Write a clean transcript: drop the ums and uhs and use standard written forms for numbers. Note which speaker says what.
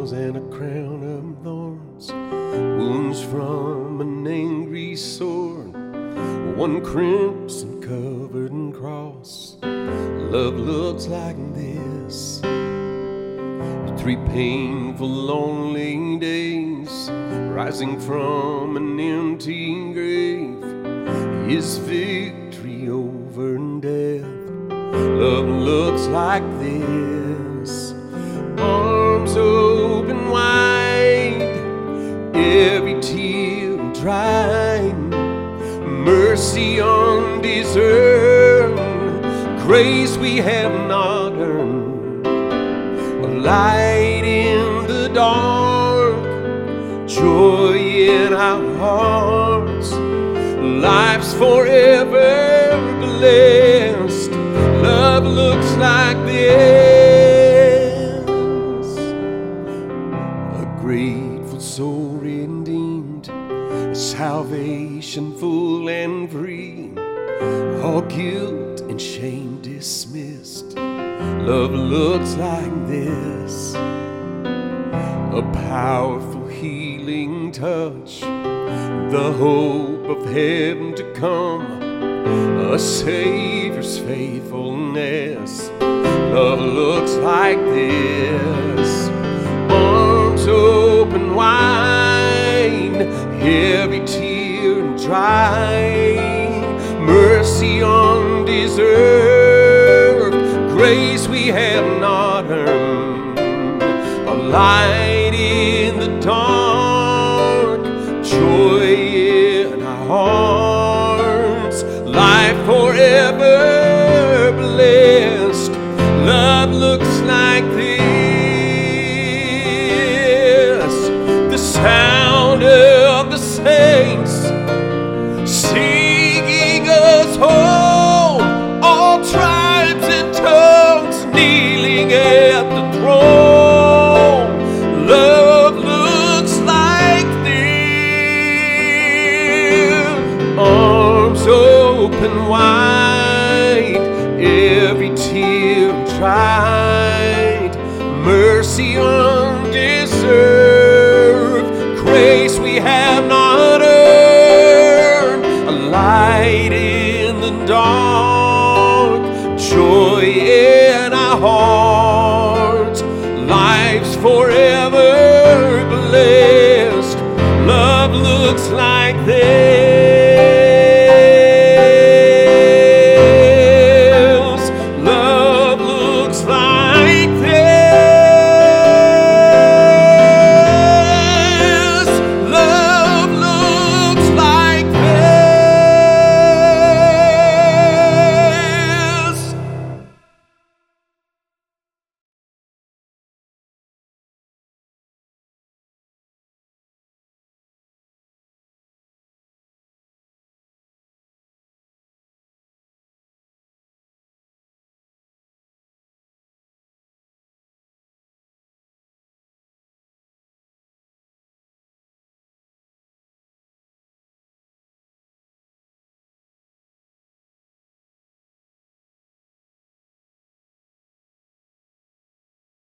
Speaker 1: scales and a crown of thorns, wounds from an angry sword, one crimson covered cross. Love looks like this. 3 painful, lonely days, rising from an empty grave, His victory over death. Love looks like this. Arms open wide, every tear dried, mercy undeserved, grace we have not earned, a light in the dark, joy in our hearts, life's forever blessed. Love looks like this. A grateful soul redeemed, salvation full and free, all guilt and shame dismissed. Love looks like this. A powerful healing touch, the hope of heaven to come, a Savior's faithfulness. Love looks like this. Arms open wide, every tear dry, mercy undeserved, grace we have not earned, a light in the dark, joy in our hearts, life forever blessed. Love looks like this. The sound of the saints singing us home, all tribes and tongues kneeling at the throne. Love looks like this. Arms open wide, every tear dried, mercy undeserved, grace we have not earned, a light in the dark, joy in our hearts, life's forever blessed. Love looks like this.